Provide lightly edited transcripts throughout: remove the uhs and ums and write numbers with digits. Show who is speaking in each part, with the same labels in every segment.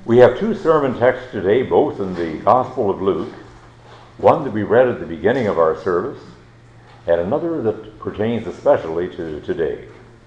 Speaker 1: We have two sermon texts today, both in the Gospel of Luke, one that we read at the beginning of our service, and another that pertains especially to today.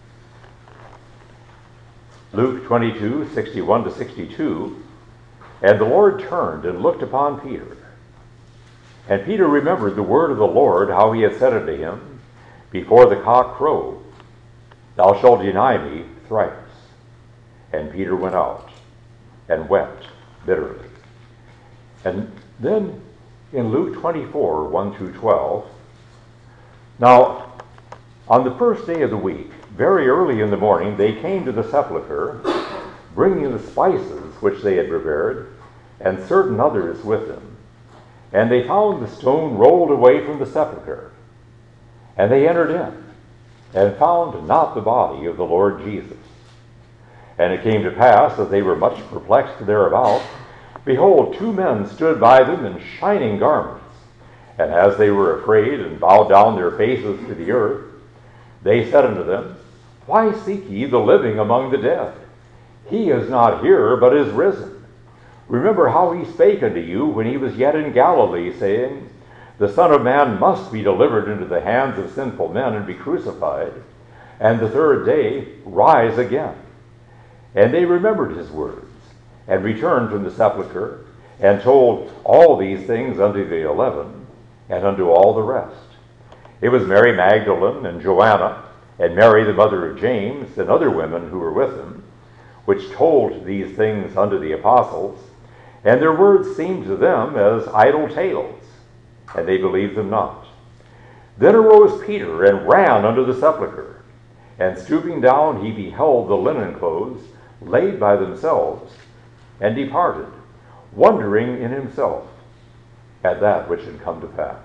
Speaker 1: Luke 22, 61 to 62, "And the Lord turned and looked upon Peter. And Peter remembered the word of the Lord, how he had said unto him, Before the cock crow, thou shalt deny me thrice. And Peter went out and wept bitterly." And then in Luke 24, 1 through 12, "Now, on the first day of the week, very early in the morning, they came to the sepulchre, bringing the spices which they had prepared, and certain others with them. And they found the stone rolled away from the sepulchre. And they entered in, and found not the body of the Lord Jesus. And it came to pass, as they were much perplexed thereabout, behold, two men stood by them in shining garments. And as they were afraid, and bowed down their faces to the earth, they said unto them, Why seek ye the living among the dead? He is not here, but is risen. Remember how he spake unto you when he was yet in Galilee, saying, The Son of Man must be delivered into the hands of sinful men, and be crucified, and the third day rise again. And they remembered his words, and returned from the sepulchre, and told all these things unto the 11, and unto all the rest. It was Mary Magdalene, and Joanna, and Mary the mother of James, and other women who were with him, which told these things unto the apostles. And their words seemed to them as idle tales, and they believed them not. Then arose Peter, and ran unto the sepulchre, and stooping down he beheld the linen clothes laid by themselves, and departed, wondering in himself at that which had come to pass."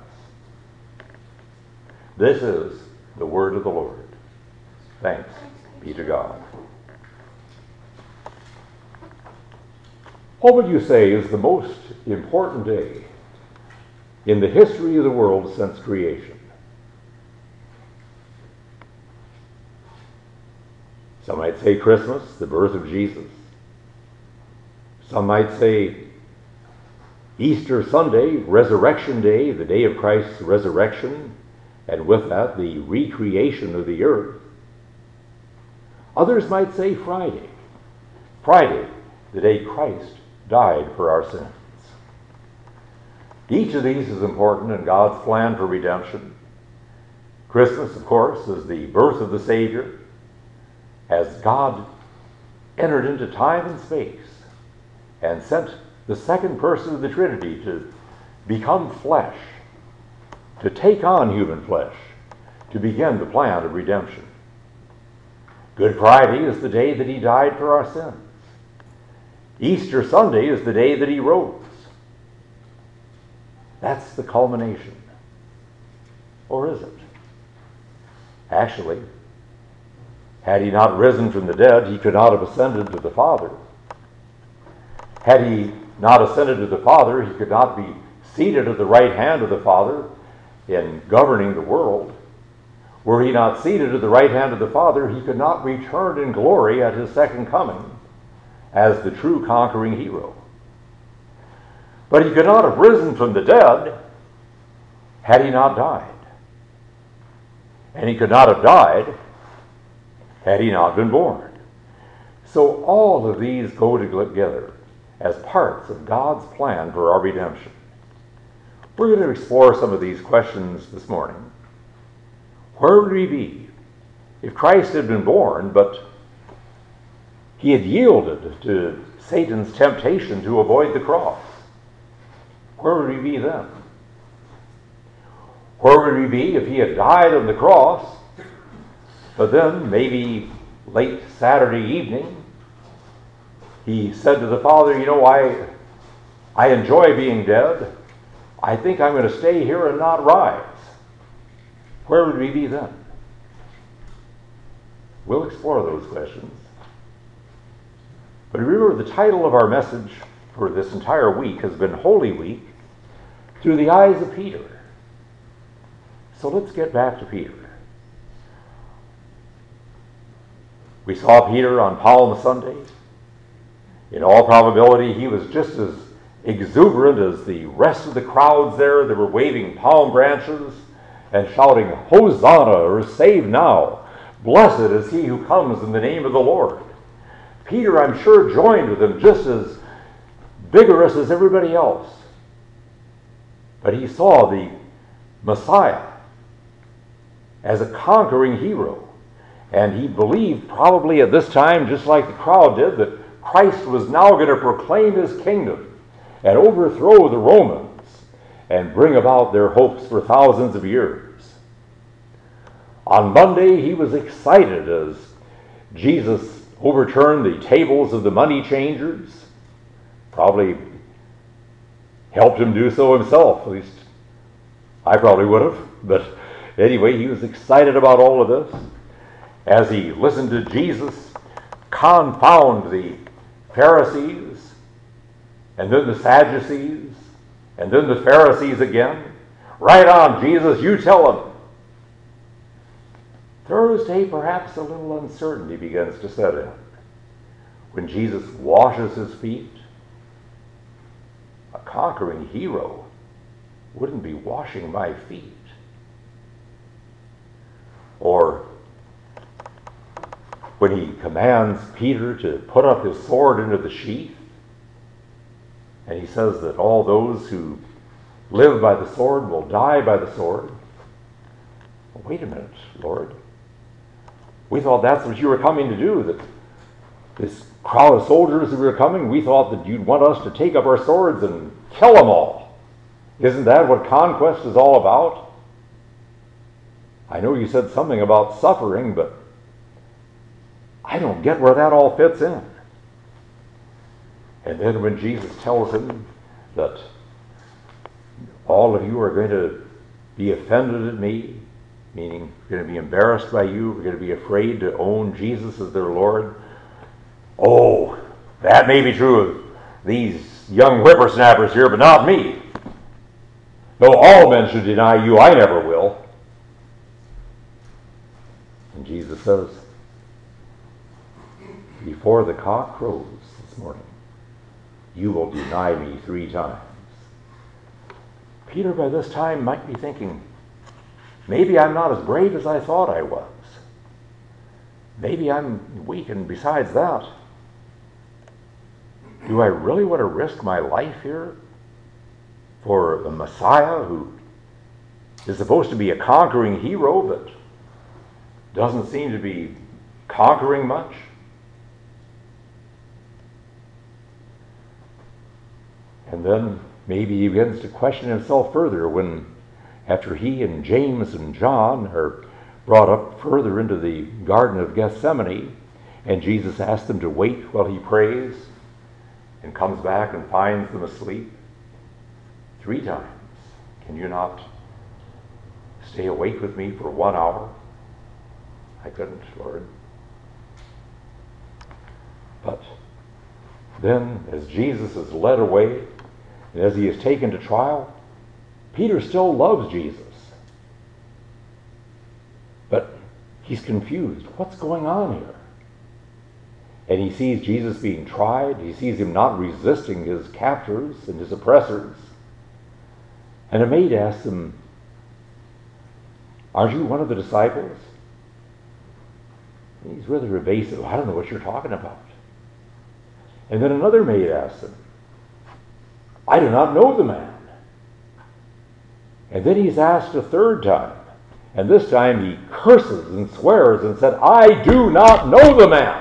Speaker 1: This is the word of the Lord. Thanks be to God. What would you say is the most important day in the history of the world since creation? Some might say Christmas, the birth of Jesus. Some might say Easter Sunday, Resurrection Day, the day of Christ's resurrection, and with that the recreation of the earth. Others might say Friday, the day Christ died for our sins. Each of these is important in God's plan for redemption. Christmas, of course, is the birth of the Savior, as God entered into time and space and sent the second person of the Trinity to become flesh, to take on human flesh, to begin the plan of redemption. Good Friday is the day that he died for our sins. Easter Sunday is the day that he rose. That's the culmination. Or is it? Actually, had he not risen from the dead, he could not have ascended to the Father. Had he not ascended to the Father, he could not be seated at the right hand of the Father in governing the world. Were he not seated at the right hand of the Father, he could not return in glory at his second coming as the true conquering hero. But he could not have risen from the dead had he not died. And he could not have died had he not been born. So all of these go together as parts of God's plan for our redemption. We're going to explore some of these questions this morning. Where would we be if Christ had been born, but he had yielded to Satan's temptation to avoid the cross? Where would we be then? Where would we be if he had died on the cross, but then maybe late Saturday evening, he said to the Father, I enjoy being dead. I think I'm going to stay here and not rise. Where would we be then? We'll explore those questions. But remember, the title of our message for this entire week has been Holy Week through the eyes of Peter. So let's get back to Peter. We saw Peter on Palm Sunday. In all probability, he was just as exuberant as the rest of the crowds there that were waving palm branches and shouting, "Hosanna," or "Save now. Blessed is he who comes in the name of the Lord." Peter, I'm sure, joined with them just as vigorous as everybody else. But he saw the Messiah as a conquering hero. And he believed probably at this time, just like the crowd did, that Christ was now going to proclaim his kingdom and overthrow the Romans and bring about their hopes for thousands of years. On Monday, he was excited as Jesus overturned the tables of the money changers. Probably helped him do so himself. At least I probably would have. But anyway, he was excited about all of this as he listened to Jesus confound the Pharisees, and then the Sadducees, and then the Pharisees again. Right on, Jesus, you tell them. Thursday, perhaps a little uncertainty begins to set in. When Jesus washes his feet, a conquering hero wouldn't be washing my feet. Or when he commands Peter to put up his sword into the sheath, and he says that all those who live by the sword will die by the sword. Well, wait a minute, Lord. We thought that's what you were coming to do, that this crowd of soldiers that were coming, we thought that you'd want us to take up our swords and kill them all. Isn't that what conquest is all about? I know you said something about suffering, but I don't get where that all fits in. And then when Jesus tells him that all of you are going to be offended at me, meaning you're going to be embarrassed by you, we're going to be afraid to own Jesus as their Lord. Oh, that may be true of these young whippersnappers here, but not me. Though all men should deny you, I never will. And Jesus says, before the cock crows this morning, you will deny me 3 times. Peter, by this time, might be thinking, maybe I'm not as brave as I thought I was. Maybe I'm weak, and besides that, do I really want to risk my life here for the Messiah who is supposed to be a conquering hero but doesn't seem to be conquering much? And then maybe he begins to question himself further when, after he and James and John are brought up further into the Garden of Gethsemane, and Jesus asks them to wait while he prays, and comes back and finds them asleep 3 times. Can you not stay awake with me for 1 hour? I couldn't, Lord. But then, as Jesus is led away, and as he is taken to trial, Peter still loves Jesus. But he's confused. What's going on here? And he sees Jesus being tried. He sees him not resisting his captors and his oppressors. And a maid asks him, aren't you one of the disciples? And he's rather evasive. I don't know what you're talking about. And then another maid asks him, I do not know the man. And then he's asked a 3rd time. And this time he curses and swears and said, I do not know the man.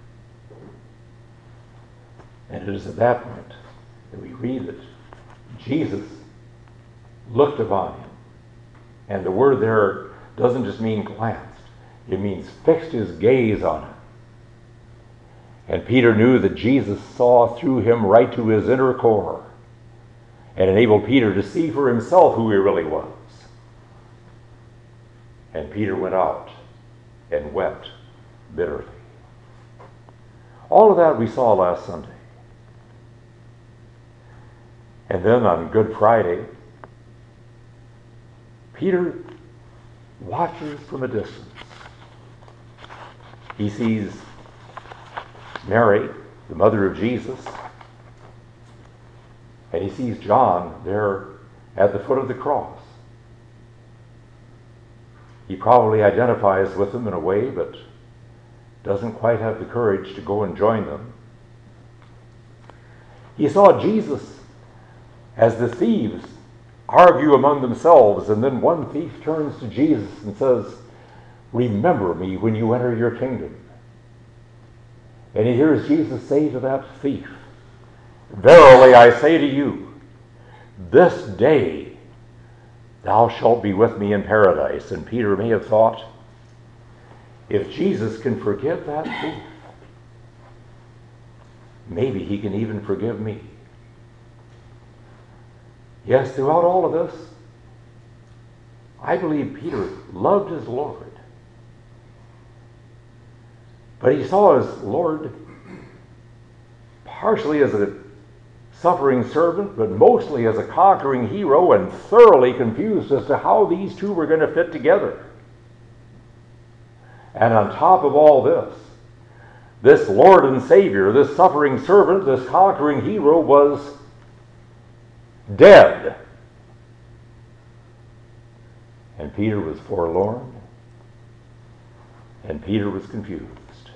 Speaker 1: And it is at that point that we read that Jesus looked upon him. And the word there doesn't just mean glanced. It means fixed his gaze on him. And Peter knew that Jesus saw through him right to his inner core and enabled Peter to see for himself who he really was. And Peter went out and wept bitterly. All of that we saw last Sunday. And then on Good Friday, Peter watches from a distance. He sees Mary the mother of Jesus, and he sees John there at the foot of the cross. He probably identifies with them in a way, but doesn't quite have the courage to go and join them. He saw Jesus as the thieves argue among themselves, and then one thief turns to Jesus and says, "Remember me when you enter your kingdom." And he hears Jesus say to that thief, "Verily I say to you, this day thou shalt be with me in paradise." And Peter may have thought, if Jesus can forgive that thief, maybe he can even forgive me. Yes, throughout all of this, I believe Peter loved his Lord. But he saw his Lord partially as a suffering servant, but mostly as a conquering hero, and thoroughly confused as to how these two were going to fit together. And on top of all this Lord and Savior, this suffering servant, this conquering hero was dead. And Peter was forlorn, and Peter was confused.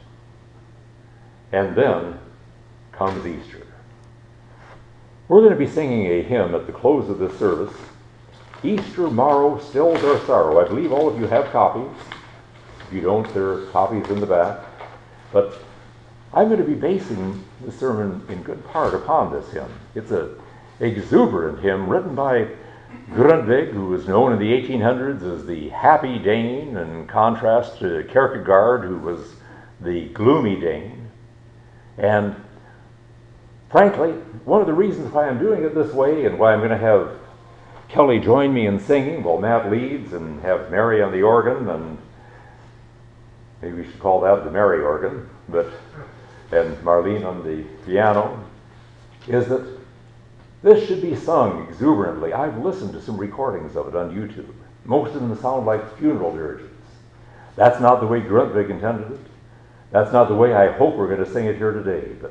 Speaker 1: And then comes Easter. We're going to be singing a hymn at the close of this service. Easter morrow stills our sorrow. I believe all of you have copies. If you don't, there are copies in the back. But I'm going to be basing the sermon in good part upon this hymn. It's an exuberant hymn written by Grundtvig, who was known in the 1800s as the happy Dane, in contrast to Kierkegaard, who was the gloomy Dane. And frankly, one of the reasons why I'm doing it this way, and why I'm going to have Kelly join me in singing while Matt leads, and have Mary on the organ, and maybe we should call that the Mary organ, and Marlene on the piano, is that this should be sung exuberantly. I've listened to some recordings of it on YouTube. Most of them sound like funeral dirges. That's not the way Grundtvig intended it. That's not the way I hope we're going to sing it here today, but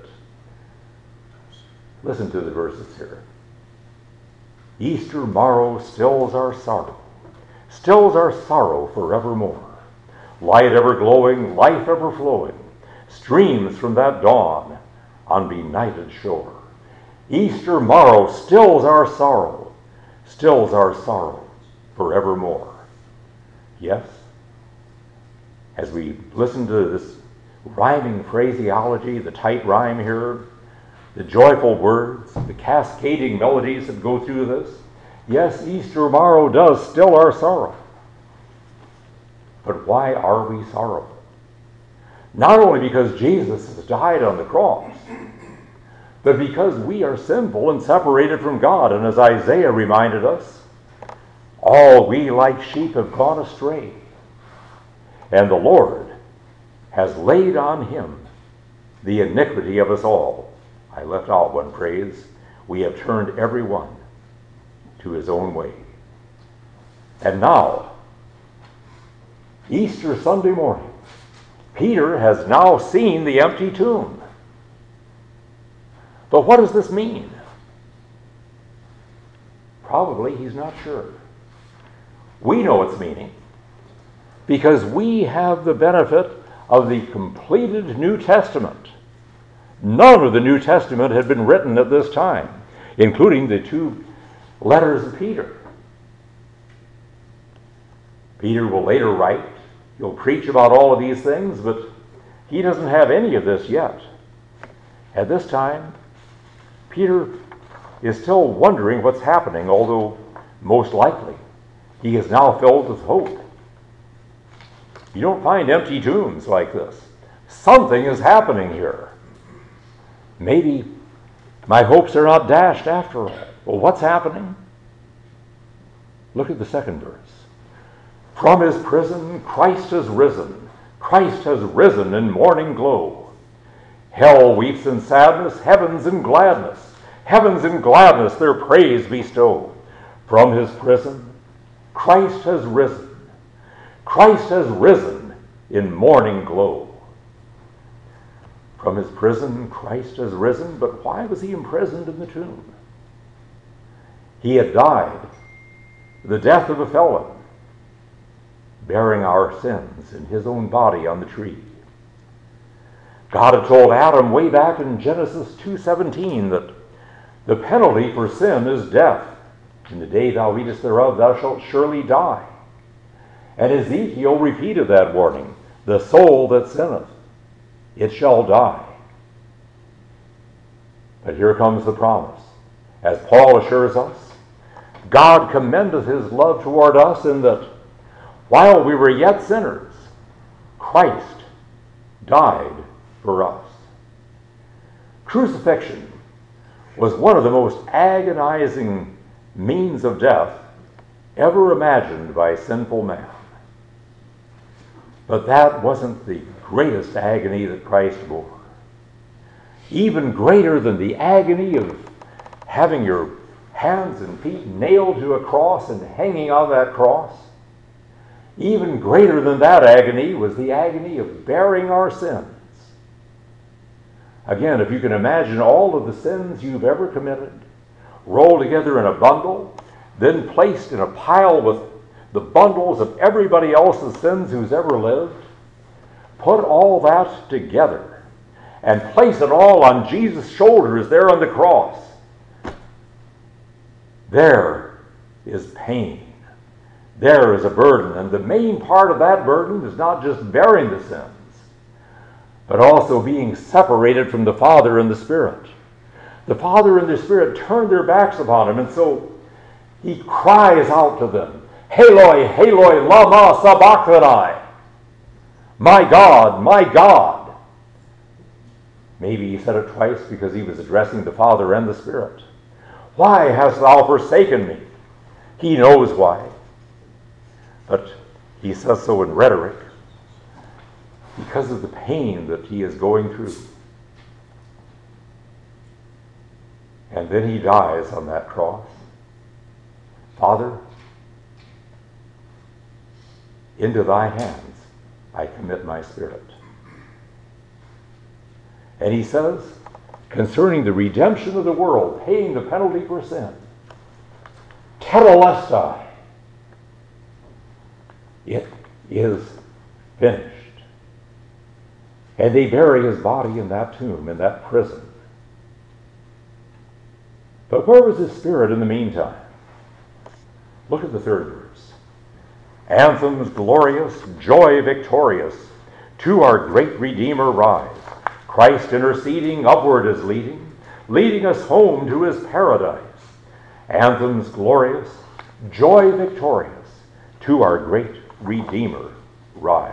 Speaker 1: listen to the verses here. Easter morrow stills our sorrow forevermore. Light ever glowing, life ever flowing, streams from that dawn on benighted shore. Easter morrow stills our sorrow forevermore. Yes, as we listen to this rhyming phraseology, the tight rhyme here, the joyful words, the cascading melodies that go through this, yes, Easter morrow does still our sorrow. But why are we sorrowful? Not only because Jesus has died on the cross, but because we are sinful and separated from God. And as Isaiah reminded us, all we like sheep have gone astray, and the Lord has laid on him the iniquity of us all. I left out one phrase. We have turned every one to his own way. And now, Easter Sunday morning, Peter has now seen the empty tomb. But what does this mean? Probably he's not sure. We know its meaning because we have the benefit of the completed New Testament. None of the New Testament had been written at this time, including the two letters of Peter. Peter will later write, he'll preach about all of these things, but he doesn't have any of this yet. At this time, Peter is still wondering what's happening, although most likely he is now filled with hope. You don't find empty tombs like this. Something is happening here. Maybe my hopes are not dashed after all. Well, what's happening? Look at the second verse. From his prison, Christ has risen. Christ has risen in morning glow. Hell weeps in sadness, heavens in gladness. Heavens in gladness their praise bestow. From his prison, Christ has risen. Christ has risen in morning glow. From his prison, Christ has risen, but why was he imprisoned in the tomb? He had died the death of a felon, bearing our sins in his own body on the tree. God had told Adam way back in Genesis 2:17 that the penalty for sin is death. In the day thou eatest thereof, thou shalt surely die. And Ezekiel repeated that warning. The soul that sinneth, it shall die. But here comes the promise. As Paul assures us, God commendeth his love toward us in that while we were yet sinners, Christ died for us. Crucifixion was one of the most agonizing means of death ever imagined by sinful man. But that wasn't the greatest agony that Christ bore. Even greater than the agony of having your hands and feet nailed to a cross and hanging on that cross, even greater than that agony was the agony of bearing our sins. Again, if you can imagine all of the sins you've ever committed, rolled together in a bundle, then placed in a pile with the bundles of everybody else's sins who's ever lived, put all that together and place it all on Jesus' shoulders there on the cross. There is pain. There is a burden. And the main part of that burden is not just bearing the sins, but also being separated from the Father and the Spirit. The Father and the Spirit turn their backs upon him, and so he cries out to them, Eloi, Eloi, lama sabachthani. My God, my God. Maybe he said it twice because he was addressing the Father and the Spirit. Why hast thou forsaken me? He knows why. But he says so in rhetoric because of the pain that he is going through. And then he dies on that cross. Father, into thy hands I commit my spirit. And he says, concerning the redemption of the world, paying the penalty for sin, tetelestai, it is finished. And they bury his body in that tomb, in that prison. But where was his spirit in the meantime? Look at the third verse. Anthems glorious, joy victorious, to our great Redeemer rise. Christ interceding upward is leading, leading us home to his paradise. Anthems glorious, joy victorious, to our great Redeemer rise.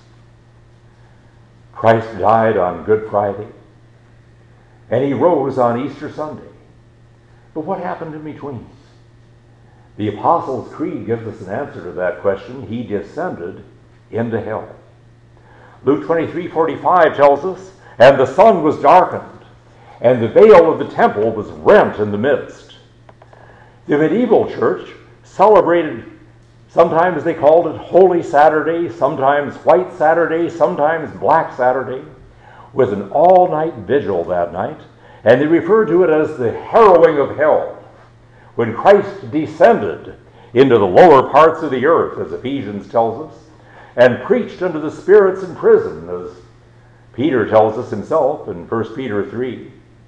Speaker 1: Christ died on Good Friday, and he rose on Easter Sunday. But what happened in between? The Apostles' Creed gives us an answer to that question. He descended into hell. Luke 23:45 tells us, and the sun was darkened, and the veil of the temple was rent in the midst. The medieval church celebrated, sometimes they called it Holy Saturday, sometimes White Saturday, sometimes Black Saturday, with an all-night vigil that night, and they referred to it as the harrowing of hell, when Christ descended into the lower parts of the earth, as Ephesians tells us, and preached unto the spirits in prison, as Peter tells us himself in 1 Peter 3,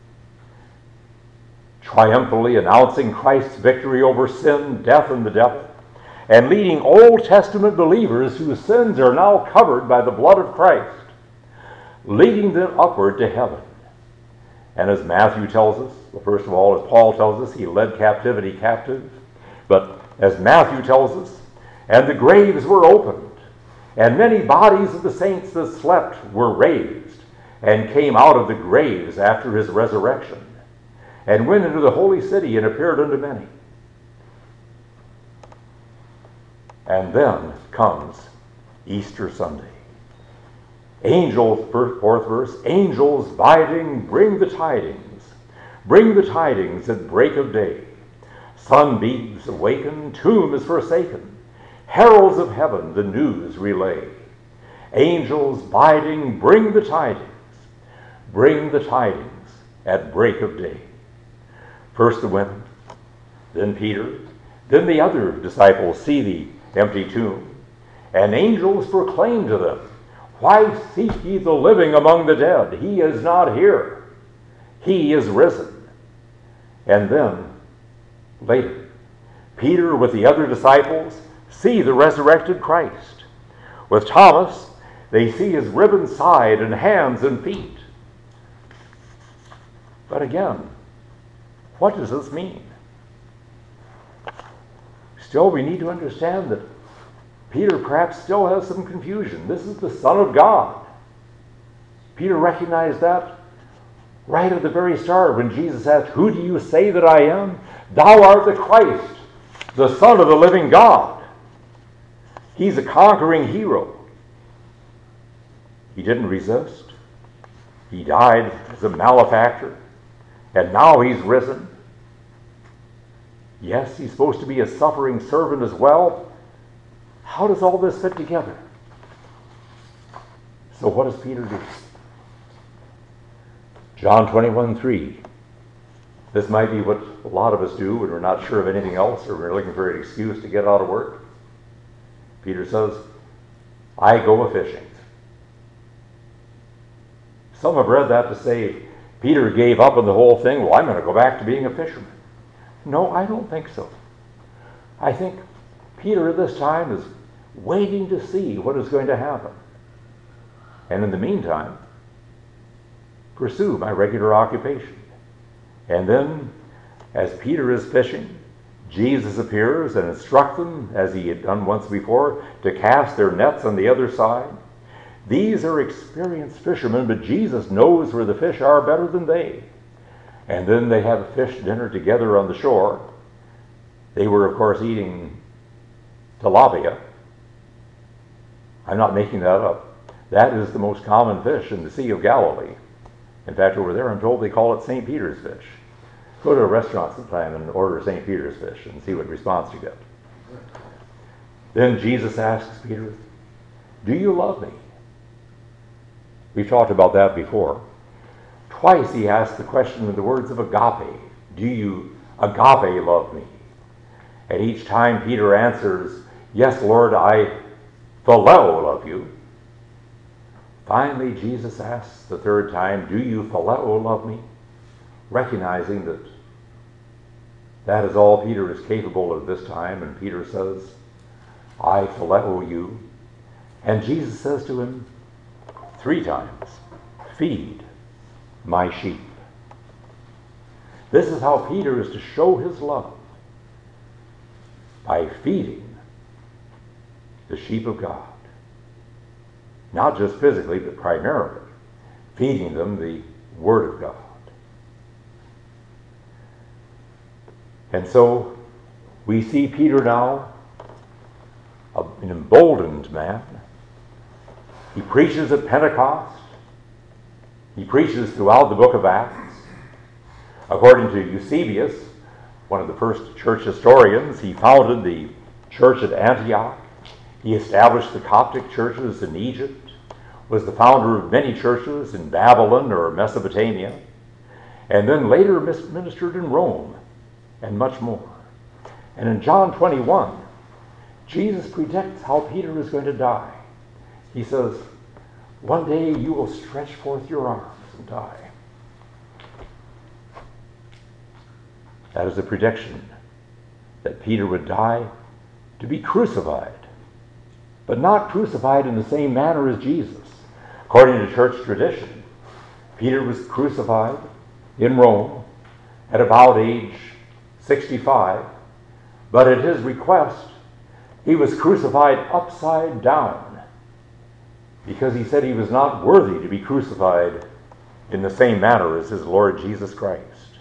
Speaker 1: triumphantly announcing Christ's victory over sin, death, and the devil, and leading Old Testament believers whose sins are now covered by the blood of Christ, leading them upward to heaven. And as Matthew tells us, well, first of all, as Paul tells us, he led captivity captive. But as Matthew tells us, and the graves were opened, and many bodies of the saints that slept were raised, and came out of the graves after his resurrection, and went into the holy city and appeared unto many. And then comes Easter Sunday. Angels, fourth verse, angels biding, bring the tidings at break of day. Sunbeams awaken, tomb is forsaken, heralds of heaven the news relay. Angels biding, bring the tidings, bring the tidings at break of day. First the women, then Peter, then the other disciples see the empty tomb, and angels proclaim to them, "Why seek ye the living among the dead? He is not here. He is risen." And then, later, Peter with the other disciples see the resurrected Christ. With Thomas, they see his riven side and hands and feet. But again, what does this mean? Still, we need to understand that Peter perhaps still has some confusion. This is the Son of God. Peter recognized that right at the very start when Jesus asked, "Who do you say that I am?" "Thou art the Christ, the Son of the living God." He's a conquering hero. He didn't resist. He died as a malefactor, and now he's risen. Yes, he's supposed to be a suffering servant as well. How does all this fit together? So what does Peter do? John 21:3. This might be what a lot of us do when we're not sure of anything else or we're looking for an excuse to get out of work. Peter says, "I go a-fishing." Some have read that to say Peter gave up on the whole thing. Well, I'm going to go back to being a fisherman. No, I don't think so. I think Peter at this time is waiting to see what is going to happen. And in the meantime, pursue my regular occupation. And then, as Peter is fishing, Jesus appears and instructs them, as he had done once before, to cast their nets on the other side. These are experienced fishermen, but Jesus knows where the fish are better than they. And then they have a fish dinner together on the shore. They were, of course, eating tilapia. I'm not making that up. That is the most common fish in the Sea of Galilee. In fact, over there, I'm told they call it St. Peter's fish. Go to a restaurant sometime and order St. Peter's fish and see what response you get. Then Jesus asks Peter, "Do you love me?" We've talked about that before. Twice he asked the question in the words of agape. "Do you agape love me?" And each time Peter answers, "Yes, Lord, I phileo love you." Finally, Jesus asks the third time, "Do you phileo love me?" Recognizing that that is all Peter is capable of this time, and Peter says, "I phileo you." And Jesus says to him 3 times, "Feed my sheep." This is how Peter is to show his love, by feeding the sheep of God. Not just physically, but primarily feeding them the Word of God. And so we see Peter now, an emboldened man. He preaches at Pentecost. He preaches throughout the book of Acts. According to Eusebius, one of the first church historians, he founded the church at Antioch. He established the Coptic churches in Egypt, was the founder of many churches in Babylon or Mesopotamia, and then later ministered in Rome, and much more. And in John 21, Jesus predicts how Peter is going to die. He says, "One day you will stretch forth your arms and die." That is a prediction that Peter would die to be crucified, but not crucified in the same manner as Jesus. According to church tradition, Peter was crucified in Rome at about age 65, but at his request, he was crucified upside down because he said he was not worthy to be crucified in the same manner as his Lord Jesus Christ.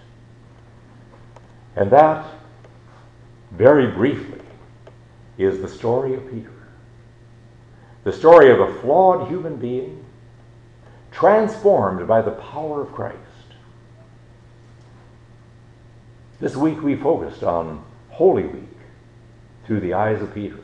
Speaker 1: And that, very briefly, is the story of Peter. The story of a flawed human being transformed by the power of Christ. This week we focused on Holy Week through the eyes of Peter.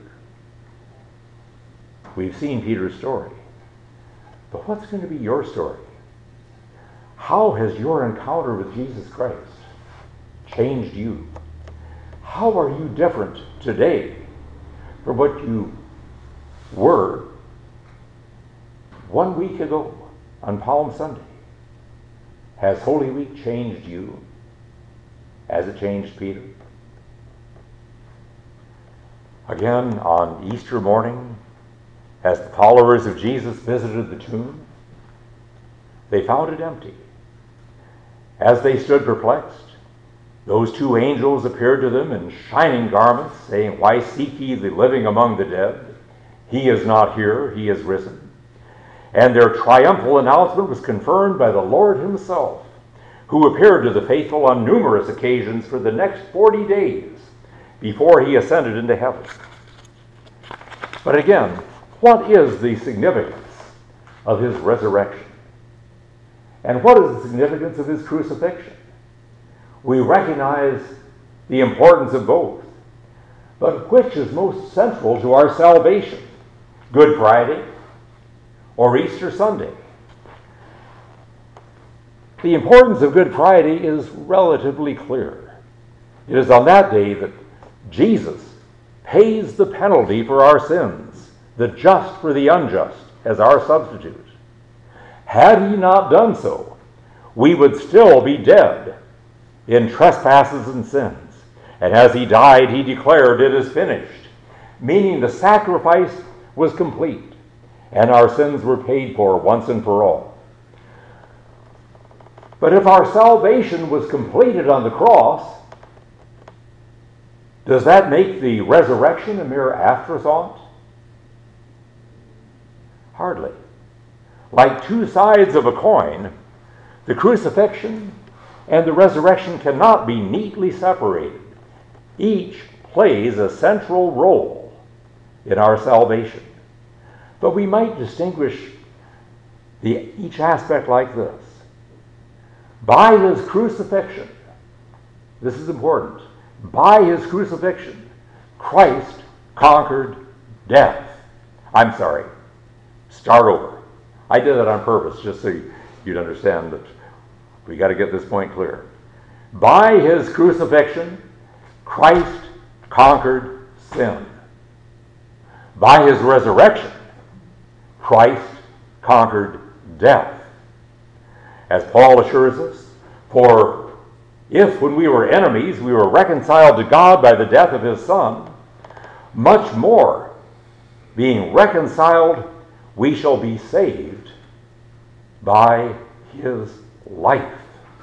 Speaker 1: We've seen Peter's story. But what's going to be your story? How has your encounter with Jesus Christ changed you? How are you different today from what you were 1 week ago on Palm Sunday? Has Holy Week changed you as it changed Peter? Again, on Easter morning, as the followers of Jesus visited the tomb, they found it empty. As they stood perplexed, those two angels appeared to them in shining garments, saying, "Why seek ye the living among the dead? He is not here, he is risen." And their triumphal announcement was confirmed by the Lord himself, who appeared to the faithful on numerous occasions for the next 40 days before he ascended into heaven. But again, what is the significance of his resurrection? And what is the significance of his crucifixion? We recognize the importance of both. But which is most central to our salvation? Good Friday or Easter Sunday? The importance of Good Friday is relatively clear. It is on that day that Jesus pays the penalty for our sins, the just for the unjust, as our substitute. Had he not done so, we would still be dead in trespasses and sins. And as he died, he declared, "It is finished," meaning the sacrifice was complete, and our sins were paid for once and for all. But if our salvation was completed on the cross, does that make the resurrection a mere afterthought? Hardly. Like two sides of a coin, the crucifixion and the resurrection cannot be neatly separated. Each plays a central role in our salvation. But we might distinguish each aspect like this. By his crucifixion, this is important, by his crucifixion, Christ conquered death. I'm sorry, start over. I did that on purpose, just so you'd understand that we got to get this point clear. By his crucifixion, Christ conquered sin. By his resurrection, Christ conquered death. As Paul assures us, for if when we were enemies we were reconciled to God by the death of his Son, much more, being reconciled, we shall be saved by his life.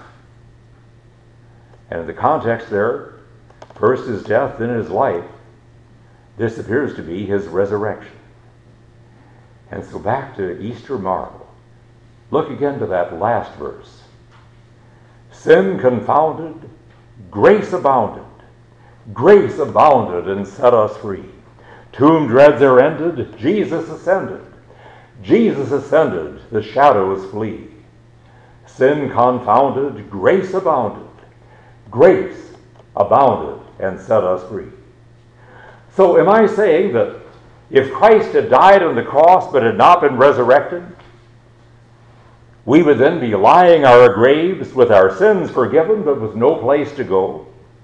Speaker 1: And in the context there, first his death, then his life. This appears to be his resurrection. And so back to Easter marvel. Look again to that last verse. Sin confounded, grace abounded. Grace abounded and set us free. Tomb dreads are ended, Jesus ascended. Jesus ascended, the shadows flee. Sin confounded, grace abounded. Grace abounded and set us free. So am I saying that if Christ had died on the cross but had not been resurrected, we would then be lying our graves with our sins forgiven but with no place to go?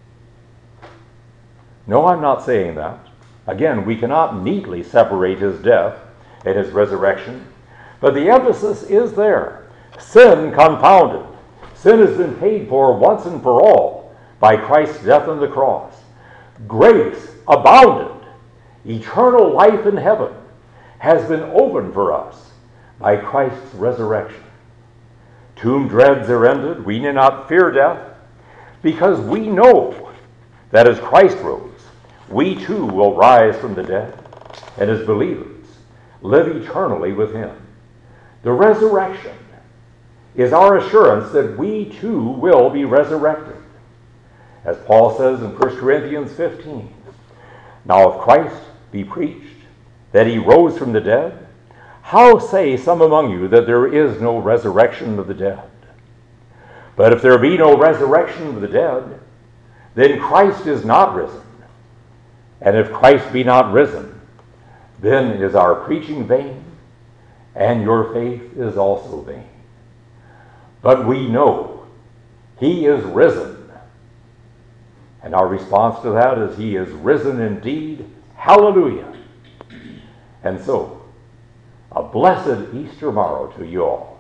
Speaker 1: No, I'm not saying that. Again, we cannot neatly separate his death and his resurrection, but the emphasis is there. Sin confounded. Sin has been paid for once and for all by Christ's death on the cross. Grace abounded. Eternal life in heaven has been opened for us by Christ's resurrection. Tomb dreads are ended. We need not fear death because we know that as Christ rose, we too will rise from the dead and as believers live eternally with him. The resurrection is our assurance that we too will be resurrected. As Paul says in 1 Corinthians 15, now if Christ be preached that he rose from the dead, how say some among you that there is no resurrection of the dead? But if there be no resurrection of the dead, then Christ is not risen. And if Christ be not risen, then is our preaching vain, and your faith is also vain. but we know he is risen. And our response to that is, he is risen indeed. Hallelujah. And so, a blessed Easter morrow to you all.